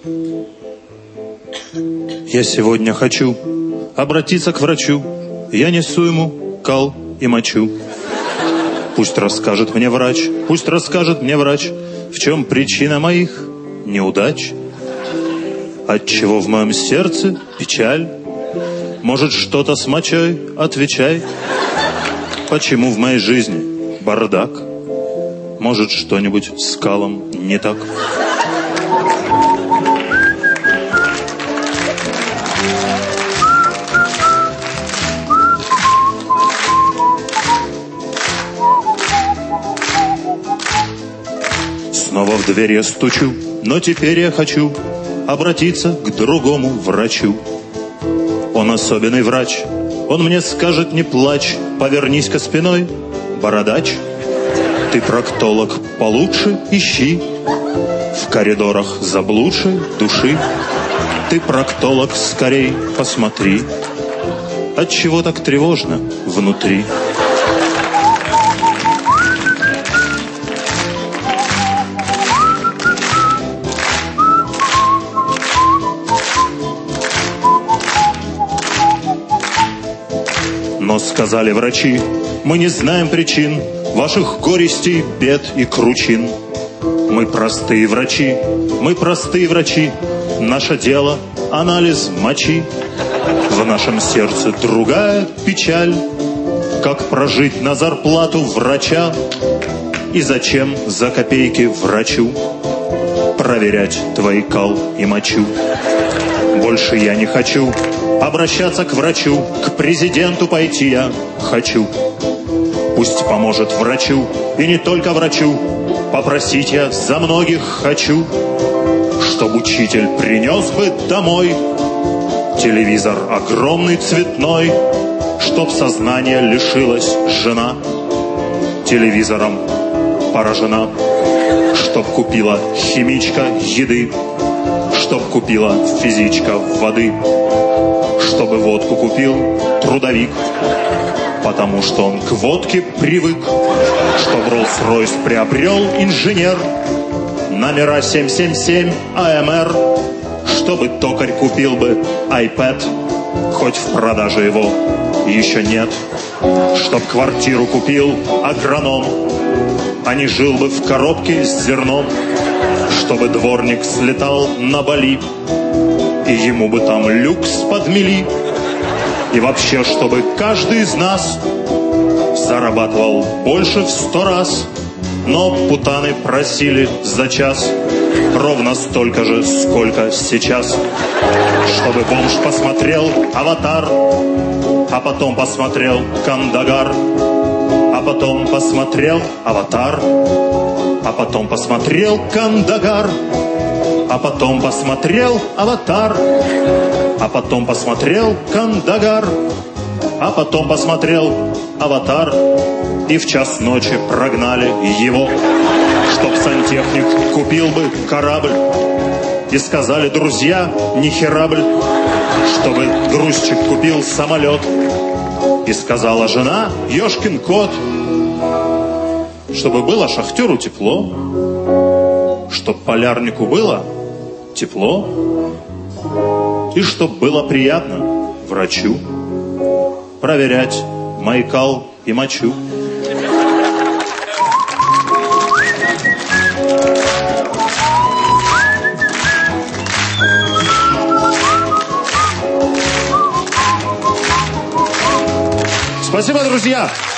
Я сегодня хочу обратиться к врачу. Я несу ему кал и мочу. Пусть расскажет мне врач, в чем причина моих неудач. Отчего в моем сердце печаль? Может, что-то с мочой? Отвечай. Почему в моей жизни бардак? Может, что-нибудь с калом не так? Снова в дверь я стучу, но теперь я хочу обратиться к другому врачу. Он особенный врач, он мне скажет: не плачь, повернись-ка спиной, бородач. Ты проктолог получше ищи, в коридорах заблудшей души. Ты проктолог скорей посмотри, отчего так тревожно внутри. Но сказали врачи: мы не знаем причин ваших горестей, бед и кручин. Мы простые врачи, наше дело анализ мочи. В нашем сердце другая печаль, как прожить на зарплату врача. И зачем за копейки врачу проверять твои кал и мочу? Больше я не хочу обращаться к врачу, к президенту пойти я хочу. Пусть поможет врачу, и не только врачу, попросить я за многих хочу, чтоб учитель принес бы домой телевизор огромный цветной, чтоб сознания лишилась жена, телевизором поражена, чтоб купила химичка еды, чтоб купила физичка воды, чтобы водку купил трудовик, потому что он к водке привык, чтоб Роллс-Ройс приобрел инженер, номера 777 АМР, чтобы токарь купил бы iPad, хоть в продаже его еще нет, чтоб квартиру купил агроном, а не жил бы в коробке с зерном, чтобы дворник слетал на Бали, и ему бы там люкс подмели. И вообще, чтобы каждый из нас зарабатывал больше в 100 раз, но путаны просили за час ровно столько же, сколько сейчас. Чтобы бомж посмотрел «Аватар», а потом посмотрел «Кандагар», а потом посмотрел «Аватар», а потом посмотрел «Кандагар», а потом посмотрел «Аватар», а потом посмотрел «Кандагар», а потом посмотрел «Аватар», и в час ночи прогнали его, чтоб сантехник купил бы корабль. И сказали друзья: не херабль, чтобы грузчик купил самолет. И сказала жена: ёшкин кот, чтобы было шахтеру тепло, чтоб полярнику было тепло, и чтоб было приятно врачу проверять мои кал и мочу. Спасибо, друзья!